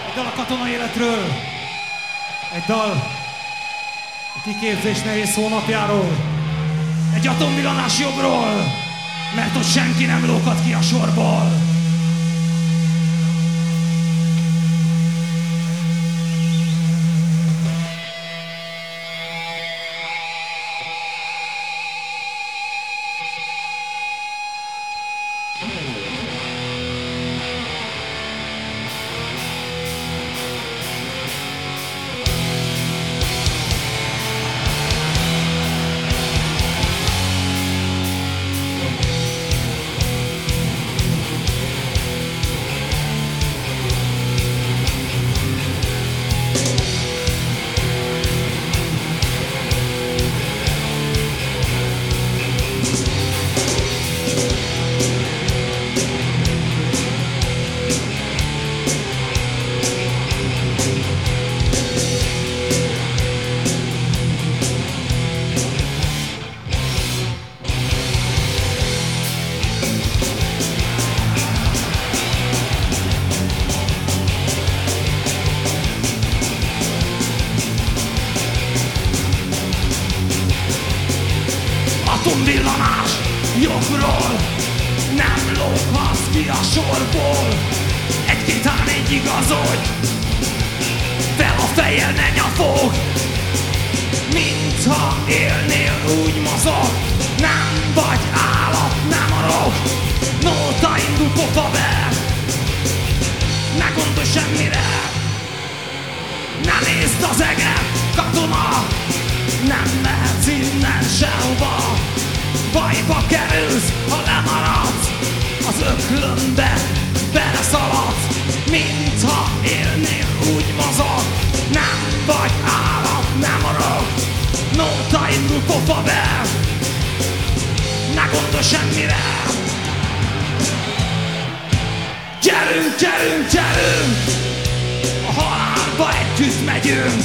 Egy dal a katonai életről, egy dal a kiképzés nehéz hónapjáról, egy atomvillanás jobbról, mert ott senki nem lókad ki a sorból. Atomvillanás jobbról, nem lóghatsz ki a sorból. Egy gitár így igazodj, fel a fejjel ne nyafog, mintha élnél úgy mozog. Nem vagy állat, nem arog, nóta indul pofa be, ne gondolj semmire, ne nézd az eget, katona, nem mehetsz innen sehova. Bajba kerülsz, ha lemaradsz, az öklömbe beleszaladsz, mintha élnél úgy mozog. Nem vagy állat, nem arog, nóta indul pofa be, ne gondolj semmire. Gyerünk, gyerünk, gyerünk, a halálba együtt megyünk.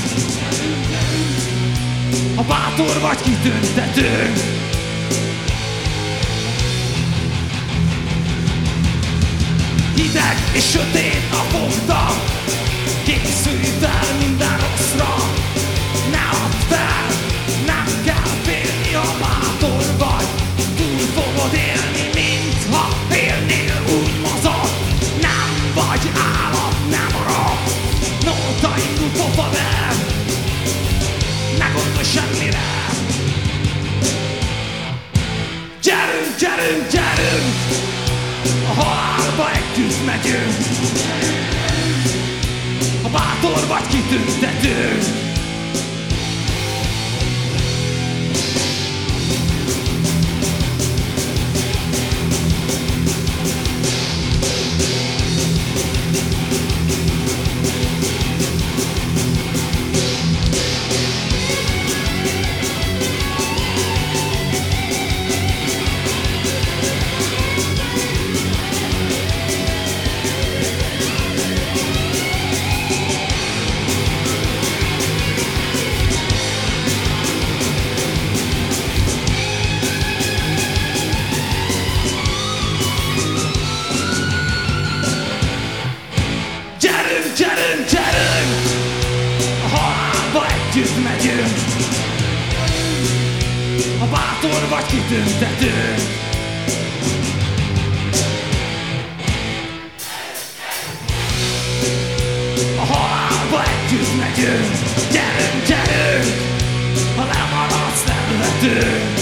Ha bátor vagy, kitüntetünk. Hideg és sötét a fogta, készülj fel minden rosszra. Ne add fel, nem kell félni, ha bátor vagy. Túl fogod élni, mintha élnél, úgy mozog. Nem vagy állat, nem arag, nóta indul pofa be, ne gondolj semmire. Gyerünk, gyerünk, gyerünk, a halálba együtt megyünk. Ha bátor vagy, kitüntetünk. Gyerünk, gyerünk, a halálba együtt megyünk. Ha bátor vagy, kitüntetünk. A halálba együtt megyünk. Gyerünk, gyerünk, ha lemaradsz, nem vetünk.